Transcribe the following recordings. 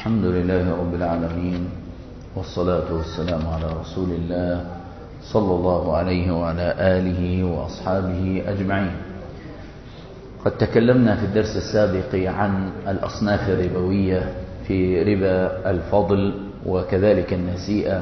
الحمد لله رب العالمين، والصلاة والسلام على رسول الله صلى الله عليه وعلى آله وأصحابه أجمعين. قد تكلمنا في الدرس السابق عن الأصناف الربوية في ربا الفضل وكذلك النسيئة،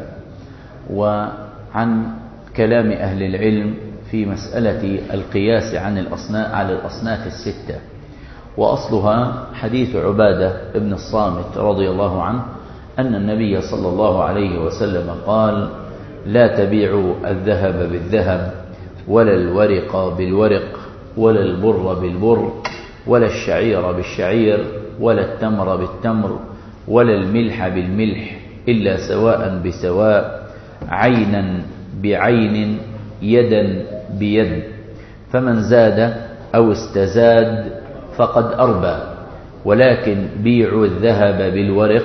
وعن كلام أهل العلم في مسألة القياس على الأصناف الستة. وأصلها حديث عبادة بن الصامت رضي الله عنه أن النبي صلى الله عليه وسلم قال: لا تبيعوا الذهب بالذهب، ولا الورق بالورق، ولا البر بالبر، ولا الشعير بالشعير، ولا التمر بالتمر، ولا الملح بالملح، إلا سواء بسواء، عينا بعين، يدا بيد، فمن زاد أو استزاد فقد أربى. ولكن بيعوا الذهب بالورق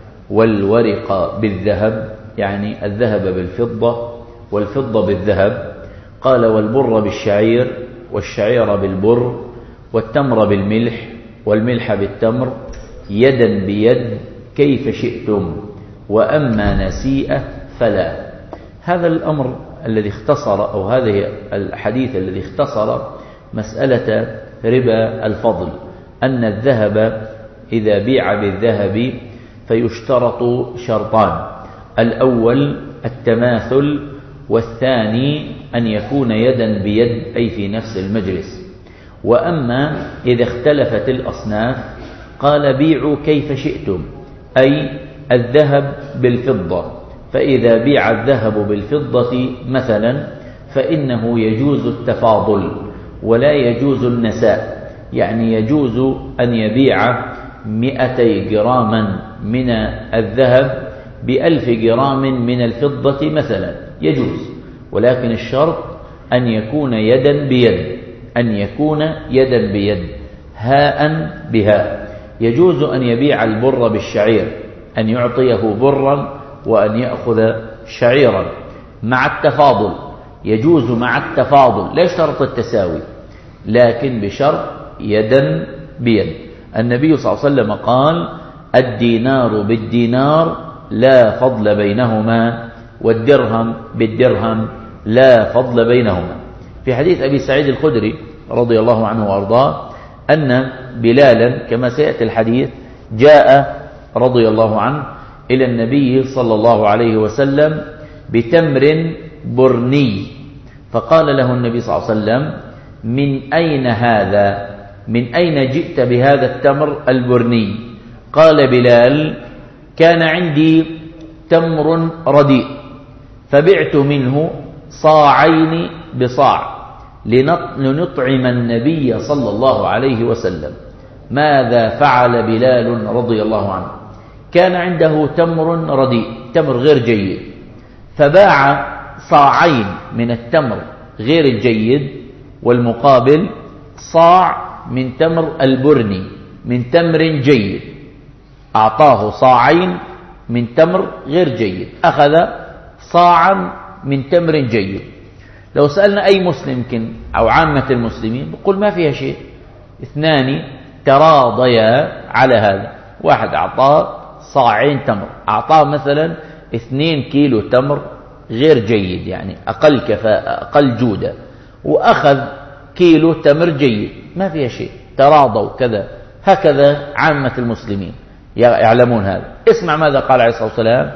والورق بالذهب، يعني الذهب بالفضة والفضة بالذهب. قال: والبر بالشعير والشعير بالبر، والتمر بالملح والملح بالتمر، يدا بيد كيف شئتم، وأما نسيئة فلا. هذا الأمر الذي اختصر، أو هذه الحديث الذي اختصر مسألة ربا الفضل، أن الذهب إذا بيع بالذهب فيشترط شرطان: الأول التماثل، والثاني أن يكون يدا بيد أي في نفس المجلس. وأما إذا اختلفت الأصناف قال: بيعوا كيف شئتم، أي الذهب بالفضة. فإذا بيع الذهب بالفضة مثلا فإنه يجوز التفاضل ولا يجوز النساء، يعني يجوز أن يبيع 200 جراما من الذهب ب1000 جرام من الفضة مثلا، يجوز، ولكن الشرط أن يكون يدا بيد، أن يكون يدا بيد، هاء بهاء. يجوز أن يبيع البر بالشعير، أن يعطيه برا وأن يأخذ شعيرا مع التفاضل، يجوز مع التفاضل، لا يشترط التساوي، لكن بشرط يدا بيد. النبي صلى الله عليه وسلم قال: الدينار بالدينار لا فضل بينهما، والدرهم بالدرهم لا فضل بينهما. في حديث أبي سعيد الخدري رضي الله عنه وأرضاه أن بلالا كما سيأتي الحديث جاء رضي الله عنه إلى النبي صلى الله عليه وسلم بتمر برني، فقال له النبي صلى الله عليه وسلم: من أين هذا؟ من أين جئت بهذا التمر البرني؟ قال بلال: كان عندي تمر رديء فبعت منه صاعين بصاع لنطعم النبي صلى الله عليه وسلم. ماذا فعل بلال رضي الله عنه؟ كان عنده تمر رديء، تمر غير جيد، فباع صاعين من التمر غير الجيد، والمقابل صاع من تمر البرني من تمر جيد. أعطاه صاعين من تمر غير جيد، أخذ صاعا من تمر جيد. لو سألنا أي مسلم أو عامة المسلمين بقول ما فيها شيء، اثنان تراضيا على هذا، واحد أعطاه صاعين تمر، أعطاه مثلا 2 كيلو تمر غير جيد، يعني أقل كفاءة أقل جودة، وأخذ كيلو تمر جيد، ما فيها شيء، تراضوا كذا. هكذا عامة المسلمين يعلمون هذا. اسمع ماذا قال عليه الصلاة والسلام: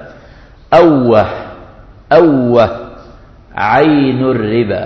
أوه عين الربا،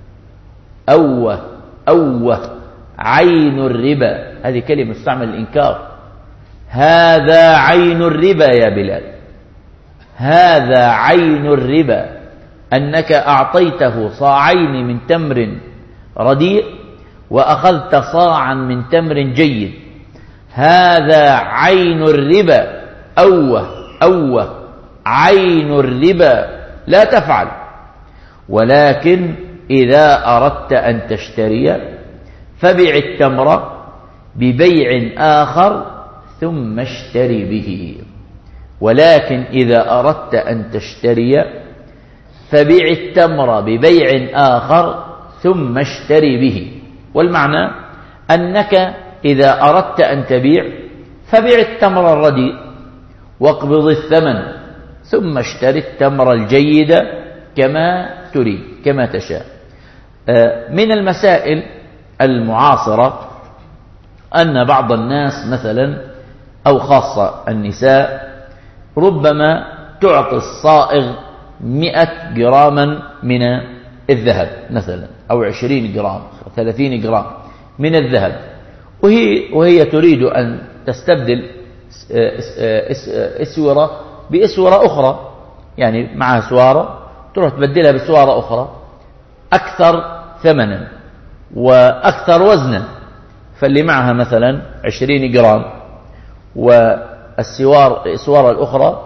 أوه عين الربا. هذه كلمة تستعمل الإنكار. هذا عين الربا يا بلال، هذا عين الربا، أنك أعطيته صاعين من تمر رديء وأخذت صاعا من تمر جيد، هذا عين الربا. أوه عين الربا، لا تفعل. ولكن إذا أردت أن تشتري فبع التمر ببيع آخر ثم اشتري به. ولكن إذا أردت أن تشتري فبع التمر ببيع آخر ثم اشتري به. والمعنى أنك إذا أردت أن تبيع فبع التمر الرديء واقبض الثمن ثم اشتري التمر الجيد كما تريد كما تشاء. من المسائل المعاصرة أن بعض الناس مثلا أو خاصة النساء ربما تعطي الصائغ 100 جراما من الذهب مثلا أو 20 جرام 30 جرام من الذهب، وهي تريد أن تستبدل اسورة باسورة أخرى، يعني معها سوارة تروح تبدلها بسوارة أخرى أكثر ثمنا وأكثر وزنا، فاللي معها مثلا 20 جرام والسوارة الأخرى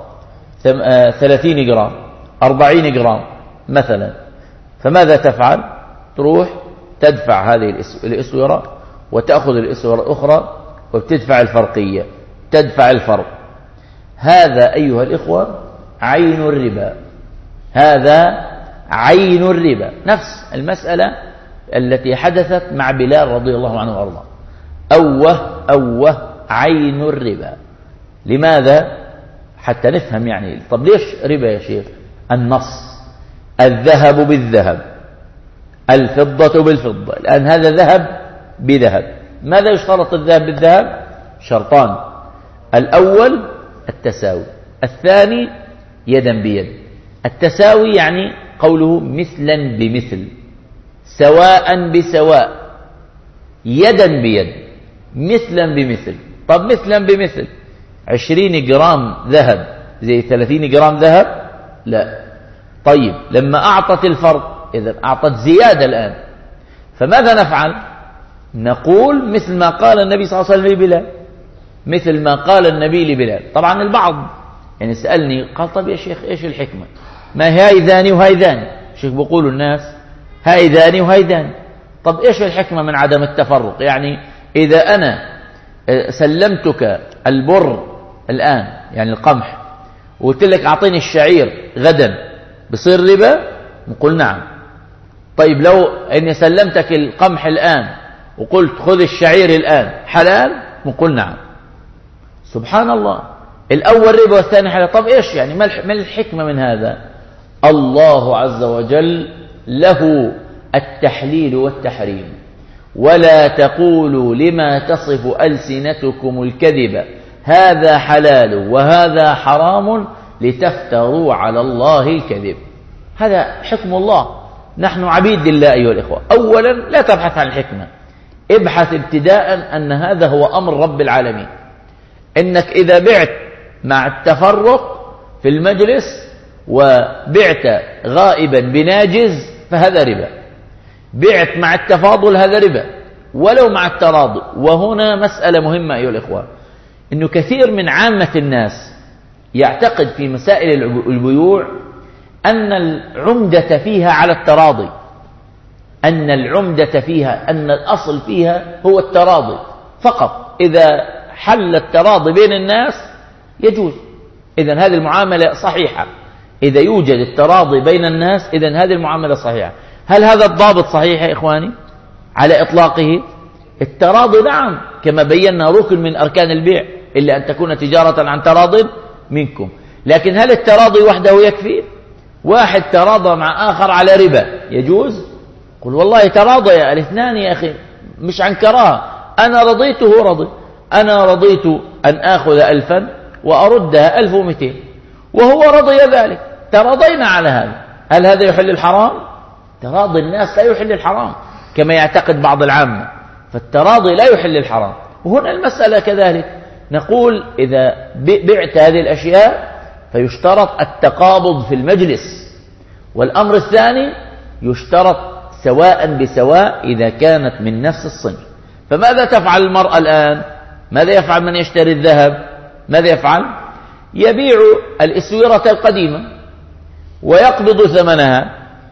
30 جرام 40 جرام مثلا، فماذا تفعل؟ تروح تدفع هذه الأسورة وتأخذ الأسورة الأخرى وبتدفع الفرقية، تدفع الفرق. هذا أيها الإخوة عين الربا، هذا عين الربا، نفس المسألة التي حدثت مع بلال رضي الله عنه وارضاه. أوه عين الربا. لماذا؟ حتى نفهم يعني طب ليش ربا يا شيخ؟ النص الذهب بالذهب الفضة بالفضة، الآن هذا ذهب بذهب. ماذا يشترط الذهب بالذهب؟ شرطان: الأول التساوي، الثاني يدا بيد. التساوي يعني قوله مثلا بمثل، سواء بسواء، يدا بيد، مثلا بمثل. طب مثلا بمثل 20 جرام ذهب زي 30 جرام ذهب؟ لا. طيب لما أعطت الفرق إذا أعطت زيادة الآن، فماذا نفعل؟ نقول مثل ما قال النبي صلى الله عليه وسلم لبلال، مثل ما قال النبي لبلال. طبعا البعض يعني سألني قال طب يا شيخ إيش الحكمة؟ ما هايذان وهايذان، شيخ بيقولوا الناس هايذان وهايذان. طب إيش الحكمة من عدم التفرق؟ يعني إذا أنا سلمتك البر الآن يعني القمح وقلت لك أعطيني الشعير غدا بصير ربا؟ نقول نعم. طيب لو أني سلمتك القمح الآن وقلت خذ الشعير الآن حلال؟ نقول نعم. سبحان الله، الأول ربا والثاني حلال. طب إيش يعني ما الحكمة من هذا؟ الله عز وجل له التحليل والتحريم، ولا تقولوا لما تصف ألسنتكم الكذب هذا حلال وهذا حرام لتفتروا على الله الكذب. هذا حكم الله، نحن عبيد لله أيها الإخوة. أولا لا تبحث عن الحكمة، ابحث ابتداء أن هذا هو أمر رب العالمين. إنك إذا بعت مع التفرق في المجلس وبعت غائبا بناجز فهذا ربا، بعت مع التفاضل هذا ربا ولو مع التراضي. وهنا مسألة مهمة أيها الإخوة، إنه كثير من عامة الناس يعتقد في مسائل البيوع أن العمدة فيها على التراضي، أن العمدة فيها أن الأصل فيها هو التراضي فقط. إذا حل التراضي بين الناس يجوز، إذن هذه المعاملة صحيحة. إذا يوجد التراضي بين الناس إذن هذه المعاملة صحيحة. هل هذا الضابط صحيح يا إخواني على إطلاقه؟ التراضي نعم كما بينا ركن من أركان البيع إلا أن تكون تجارة عن تراض منكم، لكن هل التراضي وحده يكفي؟ واحد تراضى مع آخر على ربا يجوز؟ قل والله تراضي الاثنان يا أخي مش عن كراهة، أنا رضيت هو رضي، أنا رضيت أن آخذ 1000 وأردها 1200 وهو رضي ذلك، تراضينا على هذا. هل هذا يحل الحرام؟ تراضي الناس لا يحل الحرام كما يعتقد بعض العامة، فالتراضي لا يحل الحرام. وهنا المسألة كذلك، نقول إذا بعت هذه الأشياء فيشترط التقابض في المجلس، والأمر الثاني يشترط سواء بسواء إذا كانت من نفس الصنف. فماذا تفعل المرأة الآن؟ ماذا يفعل من يشتري الذهب؟ ماذا يفعل؟ يبيع الإسورة القديمة ويقبض ثمنها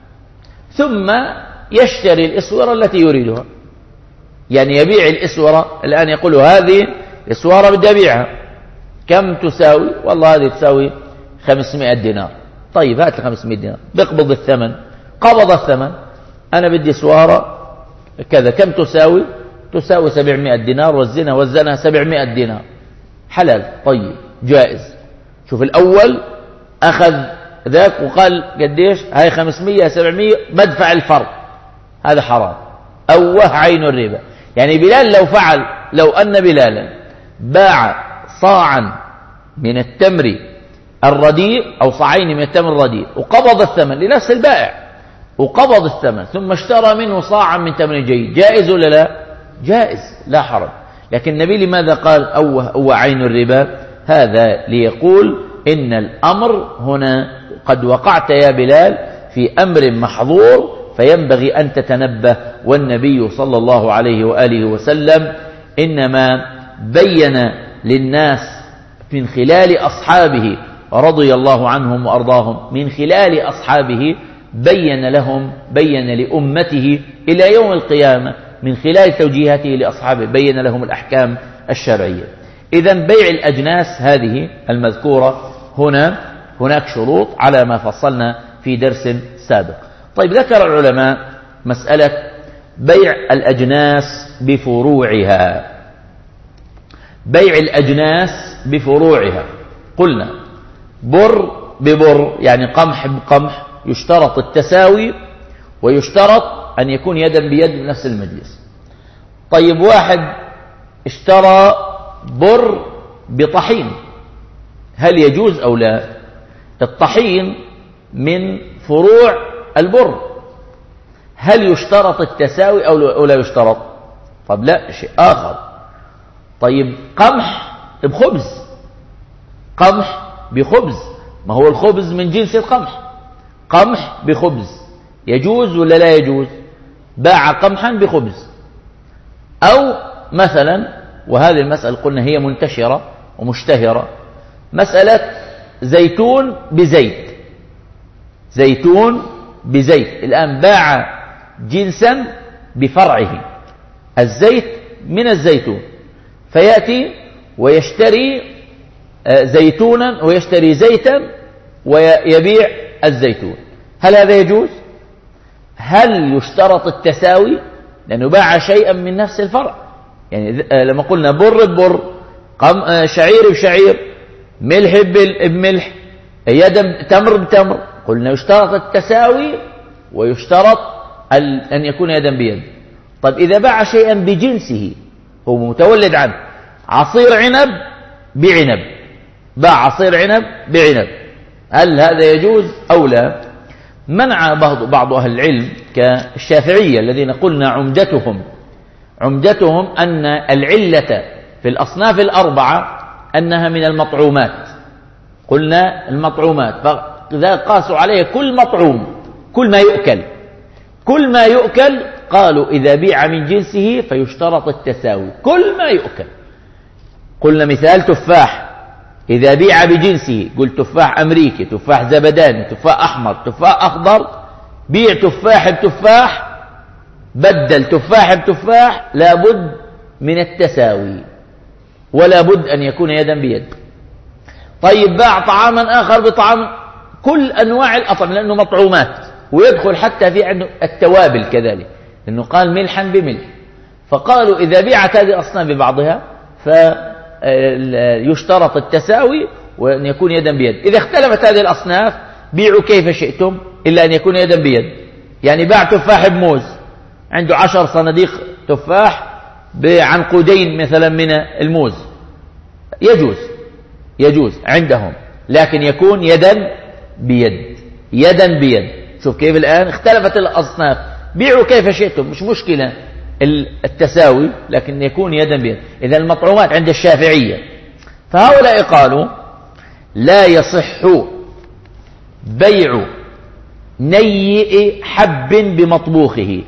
ثم يشتري الإسورة التي يريدها. يعني يبيع الإسورة الآن، يقول هذه إسورة بدي أبيعها، كم تساوي؟ والله هذه تساوي 500 دينار. طيب هات 500 دينار، بيقبض الثمن، قبض الثمن، أنا بدي سوارة كذا، كم تساوي؟ تساوي 700 دينار، وزنها 700 دينار، حلال طيب جائز. شوف الأول أخذ ذاك وقال قديش هاي 500 700 بدفع الفرق، هذا حرام. أوه عين الربا. يعني بلال لو أن بلالا باع صاعا من التمر الرديء أو صاعين من التمر الرديء وقبض الثمن لنفس البائع وقبض الثمن ثم اشترى منه صاعا من تمر جيد، جائز ولا لا؟ جائز، لا حرج. لكن النبي لماذا قال أوه عين الربا؟ هذا ليقول إن الأمر هنا قد وقعت يا بلال في أمر محظور فينبغي أن تتنبه. والنبي صلى الله عليه وآله وسلم إنما بين للناس من خلال أصحابه رضي الله عنهم وأرضاهم، من خلال أصحابه بين لأمته إلى يوم القيامة من خلال توجيهاته لأصحابه بين لهم الأحكام الشرعية. إذن بيع الأجناس هذه المذكورة هناك شروط على ما فصلنا في درس سابق. طيب، ذكر العلماء مسألة بيع الأجناس بفروعها. بيع الأجناس بفروعها، قلنا بر ببر يعني قمح بقمح، يشترط التساوي ويشترط أن يكون يدا بيد من نفس المجلس. طيب، واحد اشترى بر بطحين، هل يجوز أو لا؟ الطحين من فروع البر، هل يشترط التساوي أو لا يشترط؟ طب لا، شيء آخر. طيب، قمح بخبز، قمح بخبز، ما هو الخبز من جنس القمح، قمح بخبز يجوز ولا لا يجوز؟ باع قمحا بخبز. أو مثلا، وهذه المسألة قلنا هي منتشرة ومشتهرة، مسألة زيتون بزيت، زيتون بزيت. الآن باع جنسا بفرعه، الزيت من الزيتون، فيأتي ويشتري زيتونا ويشتري زيتا ويبيع الزيتون، هل هذا يجوز؟ هل يشترط التساوي؟ لأنه باع شيئا من نفس الفرع. يعني لما قلنا بر ببر، شعير بشعير، ملح بملح، تمر بتمر، قلنا يشترط التساوي ويشترط أن يكون يدا بيد. طيب، إذا باع شيئا بجنسه هو متولد عنه، عصير عنب بعنب، باع عصير عنب بعنب، هل هذا يجوز أو لا؟ منع بعض أهل العلم كالشافعية الذين قلنا عمدتهم أن العلة في الأصناف الأربعة أنها من المطعومات، قلنا المطعومات، فإذا قاسوا عليه كل مطعوم، كل ما يؤكل قالوا إذا بيع من جنسه فيشترط التساوي، كل ما يؤكل. قلنا مثال تفاح، إذا بيع بجنسه، قلت تفاح أمريكي، تفاح زبداني، تفاح أحمر، تفاح أخضر، بيع تفاح بتفاح، بدل تفاح بتفاح، لابد من التساوي ولا بد أن يكون يدا بيد. طيب، باع طعاما آخر بطعام، كل أنواع الأطعمة لأنه مطعومات، ويدخل حتى في عنده التوابل كذلك، لأنه قال ملحا بملح، فقالوا إذا بيعت هذه الأصناف ببعضها فيشترط التساوي وأن يكون يدا بيد. إذا اختلفت هذه الأصناف بيعوا كيف شئتم إلا أن يكون يدا بيد. يعني باع تفاح بموز، عنده 10 صناديق تفاح بعنقودين مثلا من الموز، يجوز عندهم، لكن يكون يدا بيد. شوف كيف الآن اختلفت الأصناف، بيعوا كيف شئتم، مش مشكلة التساوي، لكن يكون يدا بيد. إذا المطعومات عند الشافعية، فهؤلاء قالوا لا يصح بيع نيء حب بمطبوخه،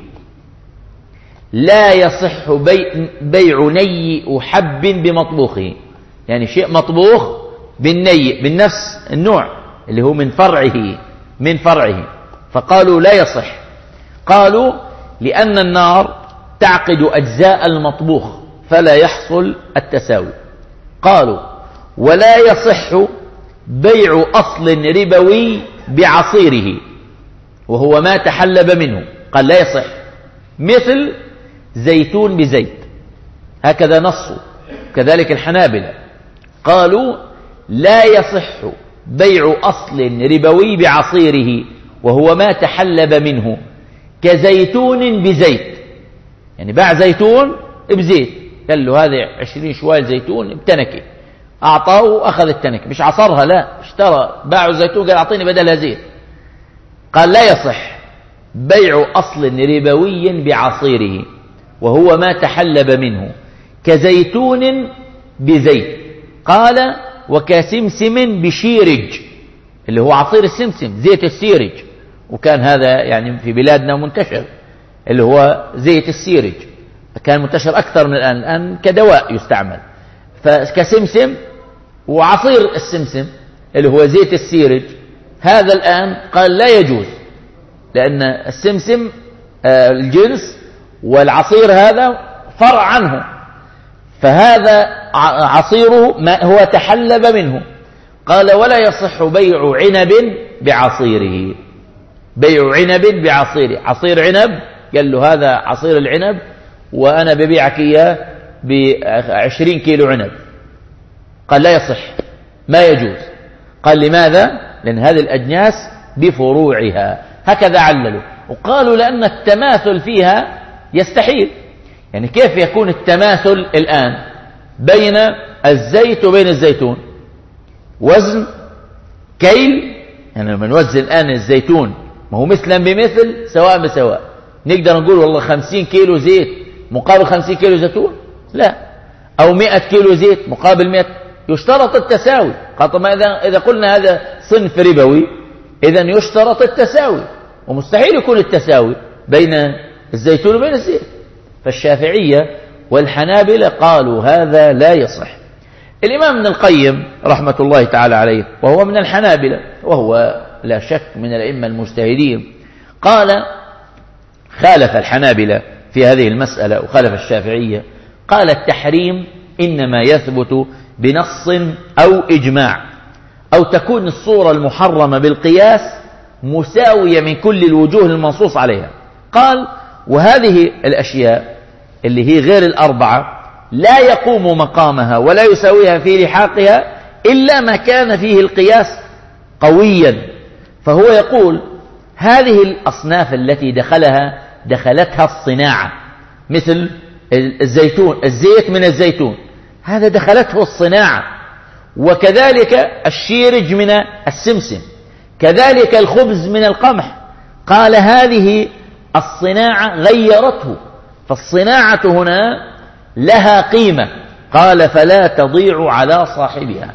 لا يصح بيع نيء حب بمطبوخه، يعني شيء مطبوخ بالنيء بالنفس النوع اللي هو من فرعه، فقالوا لا يصح. قالوا لأن النار تعقد أجزاء المطبوخ فلا يحصل التساوي. قالوا ولا يصح بيع أصل ربوي بعصيره وهو ما تحلب منه، قال لا يصح، مثل زيتون بزيت، هكذا نصوا. كذلك الحنابلة قالوا لا يصح بيع أصل ربوي بعصيره وهو ما تحلب منه كزيتون بزيت. يعني باع زيتون بزيت، قال له هذه 20 شوال زيتون بتنكة، أعطاه وأخذ التنكة، مش عصرها، لا، اشترى باعوا زيتون قال أعطيني بدلها زيت. قال لا يصح بيع أصل ربوي بعصيره وهو ما تحلب منه كزيتون بزيت. قال وكسمسم بشيرج، اللي هو عصير السمسم، زيت السيرج، وكان هذا يعني في بلادنا منتشر، اللي هو زيت السيرج كان منتشر أكثر من الآن كدواء يستعمل. فكسمسم وعصير السمسم اللي هو زيت السيرج، هذا الآن قال لا يجوز، لأن السمسم الجنس والعصير هذا فرع عنه، فهذا عصيره ما هو تحلب منه. قال ولا يصح بيع عنب بعصيره، بيع عنب بعصيره، عصير عنب، قال له هذا عصير العنب وأنا ببيعك إياه ب20 كيلو عنب. قال لا يصح، ما يجوز. قال لماذا؟ لأن هذه الأجناس بفروعها، هكذا عللوا، وقالوا لأن التماثل فيها يستحيل. يعني كيف يكون التماثل الآن بين الزيت وبين الزيتون؟ وزن، كيل، يعني لما نوزن الآن الزيتون ما هو مثلا بمثل سواء بسواء، نقدر نقول والله 50 كيلو زيت مقابل 50 كيلو زيتون؟ لا. أو 100 كيلو زيت مقابل 100، يشترط التساوي. قال طب إذا قلنا هذا صنف ربوي إذا يشترط التساوي، ومستحيل يكون التساوي بين الزيتون وبين الزيت. فالشافعية والحنابلة قالوا هذا لا يصح. الإمام ابن القيم رحمة الله تعالى عليه وهو من الحنابلة وهو لا شك من الأئمة المجتهدين، قال خالف الحنابلة في هذه المسألة وخالف الشافعية. قال التحريم إنما يثبت بنص أو إجماع، أو تكون الصورة المحرمة بالقياس مساوية من كل الوجوه المنصوص عليها. قال وهذه الأشياء اللي هي غير الأربعة لا يقوم مقامها ولا يساويها في لحاقها إلا ما كان فيه القياس قويا. فهو يقول هذه الأصناف التي دخلتها الصناعة، مثل الزيتون، الزيت من الزيتون هذا دخلته الصناعة، وكذلك الشيرج من السمسم، كذلك الخبز من القمح. قال هذه الصناعة غيرته، فالصناعة هنا لها قيمة. قال فلا تضيع على صاحبها.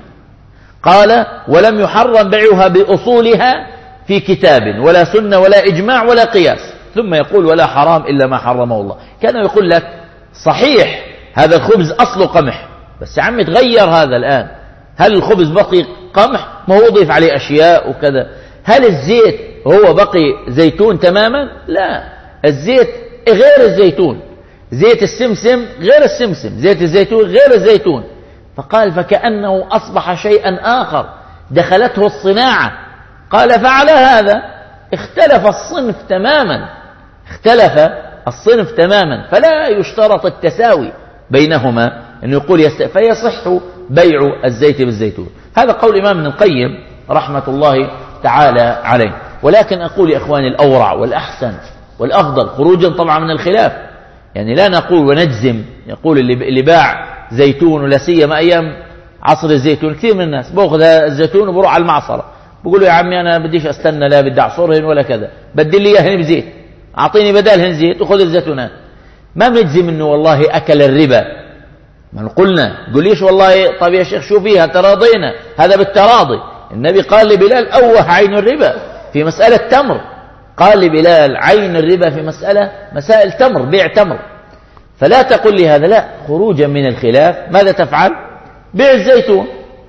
قال ولم يحرم بيعها بأصولها في كتاب ولا سنة ولا إجماع ولا قياس. ثم يقول ولا حرام إلا ما حرمه الله. كان يقول لك صحيح هذا الخبز أصله قمح، بس يا عم تغير هذا الآن، هل الخبز بقي قمح؟ ما هو ضيف عليه أشياء وكذا. هل الزيت هو بقي زيتون تماما؟ لا، الزيت غير الزيتون، زيت السمسم غير السمسم، زيت الزيتون غير الزيتون. فقال فكأنه أصبح شيئا آخر دخلته الصناعة. قال فعلى هذا اختلف الصنف تماما، اختلف الصنف تماما، فلا يشترط التساوي بينهما أنه يقول فيصح بيع الزيت بالزيتون. هذا قول الإمام ابن القيم رحمة الله تعالى عليه. ولكن أقول يا إخواني الأورع والأحسن والأفضل خروجا طبعا من الخلاف، يعني لا نقول ونجزم، يقول اللي باع زيتون ولا سيما أيام عصر الزيتون كثير من الناس بأخذ الزيتون وبروح على المعصرة بقولوا يا عمي أنا بديش أستنى، لا بدي أعصرهن ولا كذا، بدي لي إياهن بزيت، أعطيني بدالهن زيت وخذ الزيتونات. ما بنجزم إنه والله أكل الربا، ما قلنا قوليش والله طب يا شيخ شو فيها تراضينا، هذا بالتراضي. النبي قال لبلال أوه عين الربا في مسألة تمر، قال لبلال عين الربا في مسائل تمر، بيع تمر. فلا تقل لي هذا، لا، خروجا من الخلاف ماذا تفعل؟ بيع الزيتون،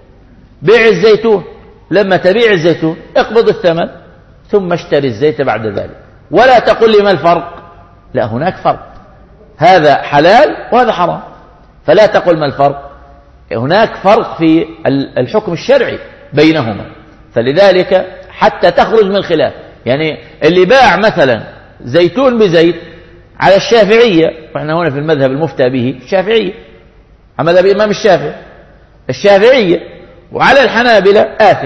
بيع الزيتون، لما تبيع الزيتون اقبض الثمن ثم اشتري الزيت بعد ذلك. ولا تقل لي ما الفرق، لا، هناك فرق، هذا حلال وهذا حرام، فلا تقل ما الفرق، هناك فرق في الحكم الشرعي بينهما. فلذلك حتى تخرج من الخلاف، يعني اللي باع مثلا زيتون بزيت على الشافعية، وإحنا هنا في المذهب المفتى به الشافعية، مذهب الإمام الشافعية، وعلى الحنابلة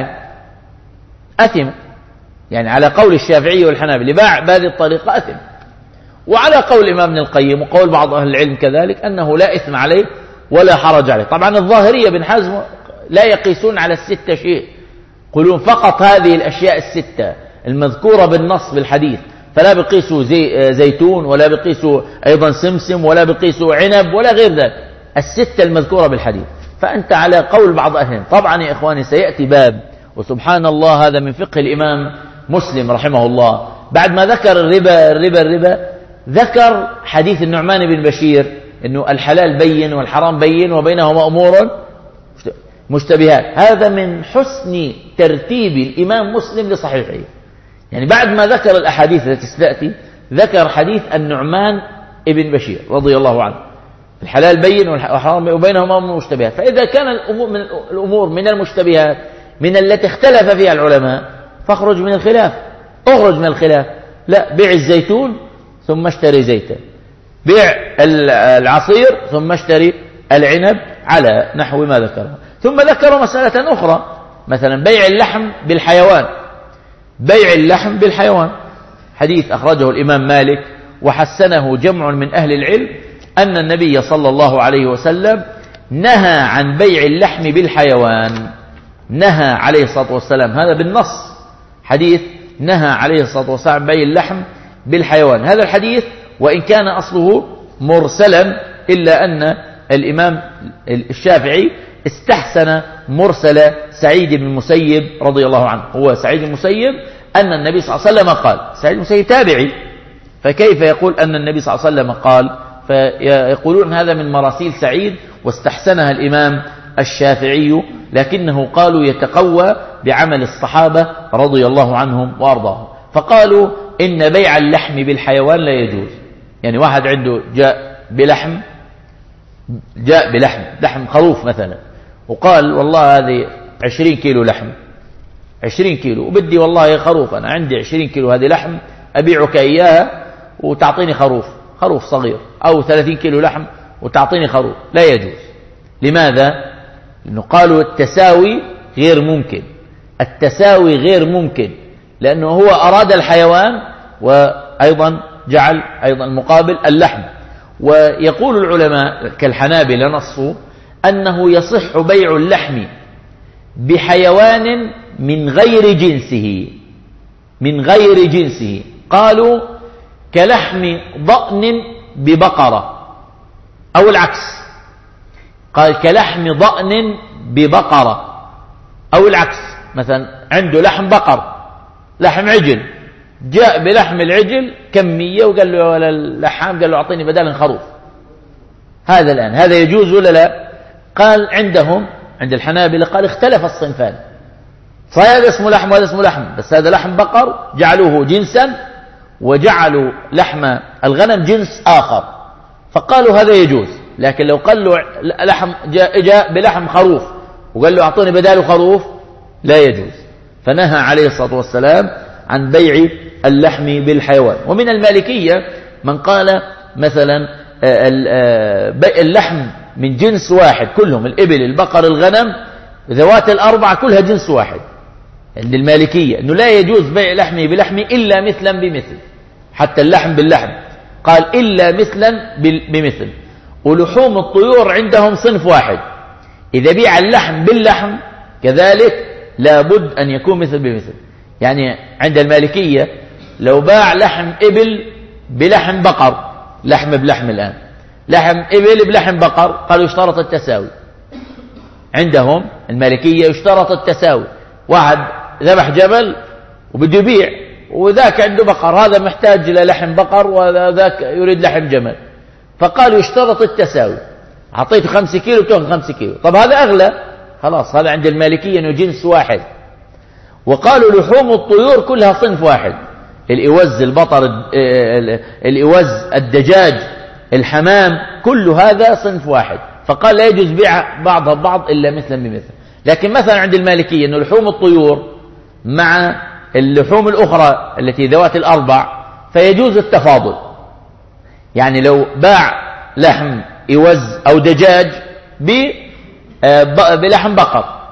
أثم، يعني على قول الشافعي والحنابلة باع بهذه الطريقة أثم. وعلى قول الإمام ابن القيم وقول بعض أهل العلم كذلك أنه لا إثم عليه ولا حرج عليه. طبعا الظاهرية بن حزم لا يقيسون على الستة شيء، يقولون فقط هذه الأشياء الستة المذكورة بالنص بالحديث، فلا بقيسوا زيتون ولا بقيسوا أيضا سمسم ولا بقيسوا عنب ولا غير ذلك، الستة المذكورة بالحديث. فأنت على قول بعض أهلهم. طبعا يا إخواني سيأتي باب، وسبحان الله هذا من فقه الإمام مسلم رحمه الله، بعد ما ذكر الربا ذكر حديث النعمان بن بشير أنه الحلال بين والحرام بين وبينهما أمور مشتبهات. هذا من حسن ترتيب الإمام مسلم لصحيحه، يعني بعد ما ذكر الأحاديث التي ستأتي ذكر حديث النعمان بن بشير رضي الله عنه، الحلال بين والحرام وبينهما أمور مشتبهات. فإذا كان الأمور من المشتبهات من التي اختلف فيها العلماء فاخرج من الخلاف، اخرج من الخلاف. لا، بيع الزيتون ثم اشتري زيتا، بيع العصير ثم اشتري العنب، على نحو ما ذكره. ثم ذكروا مسألة أخرى، مثلا بيع اللحم بالحيوان. بيع اللحم بالحيوان حديث أخرجه الإمام مالك وحسنه جمع من أهل العلم أن النبي صلى الله عليه وسلم نهى عن بيع اللحم بالحيوان، نهى عليه الصلاة والسلام، هذا بالنص حديث نهى عليه الصلاة والسلام عن بيع اللحم بالحيوان. هذا الحديث وإن كان أصله مرسلا إلا أن الإمام الشافعي استحسن مرسل سعيد بن المسيب رضي الله عنه. هو سعيد بن المسيب أن النبي صلى الله عليه وسلم قال، سعيد بن المسيب تابعي، فكيف يقول أن النبي صلى الله عليه وسلم قال؟ فيقولون هذا من مراسيل سعيد واستحسنها الإمام الشافعي، لكنه قالوا يتقوى بعمل الصحابة رضي الله عنهم وأرضاهم. فقالوا إن بيع اللحم بالحيوان لا يجوز. يعني واحد عنده جاء بلحم خروف مثلا، وقال والله هذه 20 كيلو لحم، 20 كيلو، وبدي والله خروف، أنا عندي 20 كيلو هذه لحم أبيعك إياها وتعطيني خروف صغير، أو 30 كيلو لحم وتعطيني خروف، لا يجوز. لماذا؟ لأنه قالوا التساوي غير ممكن، التساوي غير ممكن، لأنه هو أراد الحيوان وأيضا جعل أيضا المقابل اللحم. ويقول العلماء كالحنابلة نصوا أنه يصح بيع اللحم بحيوان من غير جنسه، قالوا كلحم ضأن ببقرة، أو العكس، قال كلحم ضأن ببقرة، أو العكس، مثلا عنده لحم بقر، لحم عجل، جاء بلحم العجل كمية وقال له ولا اللحام، قال له أعطيني بدل خروف. هذا الآن هذا يجوز ولا لا؟ قال عند الحنابلة قال اختلف الصنفان، فهذا اسمه لحم وهذا اسمه لحم، بس هذا لحم بقر جعلوه جنسا وجعلوا لحم الغنم جنس آخر، فقالوا هذا يجوز. لكن لو قال له لحم جاء بلحم خروف وقال له أعطوني بداله خروف لا يجوز. فنهى عليه الصلاة والسلام عن بيع اللحم بالحيوان. ومن المالكية من قال مثلا اللحم من جنس واحد كلهم، الإبل البقر الغنم ذوات الأربعة كلها جنس واحد. عند المالكية أنه لا يجوز بيع لحمه بلحمه إلا مثلا بمثل، حتى اللحم باللحم قال إلا مثلا بمثل. ولحوم الطيور عندهم صنف واحد، إذا بيع اللحم باللحم كذلك لابد أن يكون مثل بمثل. يعني عند المالكية لو باع لحم إبل بلحم بقر، لحم بلحم الآن، لحم إبل بلحم بقر، قالوا يشترط التساوي. عندهم المالكية يشترط التساوي، واحد ذبح جبل وبده يبيع، وذاك عنده بقر، هذا محتاج إلى لحم بقر وذاك يريد لحم جمل، فقالوا يشترط التساوي، أعطيته 5 كيلو تأخذ 5 كيلو. طب هذا أغلى، خلاص هذا عند المالكية إنه جنس واحد. وقالوا لحوم الطيور كلها صنف واحد، الإوز، البطر، الإوز، الدجاج، الحمام، كل هذا صنف واحد، فقال لا يجوز بيع بعضها ببعض إلا مثلا بمثل. لكن مثلا عند المالكية إنه لحوم الطيور مع اللحوم الأخرى التي ذوات الأربع فيجوز التفاضل. يعني لو باع لحم إوز أو دجاج بلحم بقر،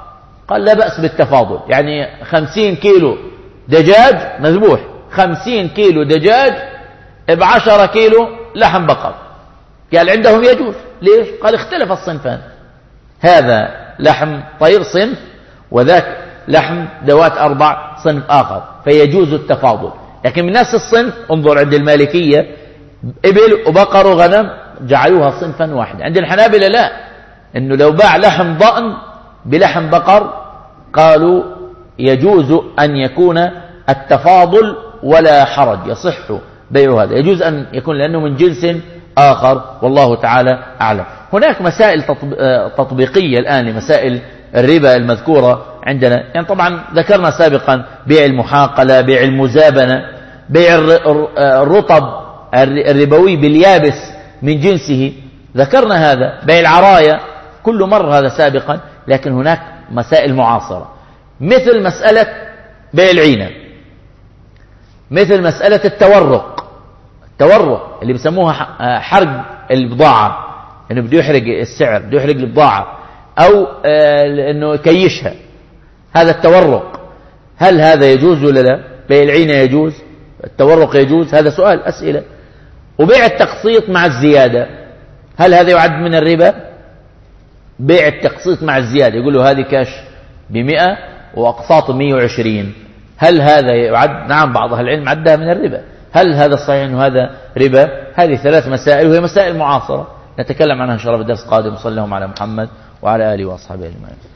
قال لا بأس بالتفاضل، يعني 50 كيلو دجاج مذبوح، 50 كيلو دجاج ب10 كيلو لحم بقر، قال عندهم يجوز. ليش؟ قال اختلف الصنفان، هذا لحم طير صنف وذاك لحم ذوات 4 صنف آخر، فيجوز التفاضل. لكن من نفس الصنف انظر عند المالكية إبل وبقر وغنم جعلوها صنفا واحدا. عند الحنابلة لا، إنه لو باع لحم ضأن بلحم بقر قالوا يجوز أن يكون التفاضل ولا حرج، يصح بيع هذا، يجوز أن يكون لأنه من جنس آخر، والله تعالى أعلم. هناك مسائل تطبيقية الآن لمسائل الربا المذكورة عندنا، يعني طبعا ذكرنا سابقا بيع المحاقلة، بيع المزابنة، بيع الرطب الربوي باليابس من جنسه، ذكرنا هذا، بيع العرايا كل مرة هذا سابقا. لكن هناك مسائل معاصرة مثل مسألة بيع العينة، مثل مسألة التورق اللي بيسموها حرق البضاعة، انه بده يحرق السعر، بده يحرق البضاعة، او انه يكيشها، هذا التورق. هل هذا يجوز ولا لا؟ بيع العينة يجوز، التورق يجوز، هذا سؤال أسئلة. وبيع التقسيط مع الزيادة، هل هذا يعد من الربا؟ بيع التقسيط مع الزيادة، يقول له هذه كاش ب100 وأقساط 120، هل هذا يعد؟ نعم، بعض أهل العلم عدها من الربا. هل هذا صحيح أنه هذا ربا؟ هذه 3 مسائل، وهي مسائل معاصرة نتكلم عنها إن شاء الله في الدرس القادم. صلى الله على محمد وعلى آله وأصحابه أجمعين.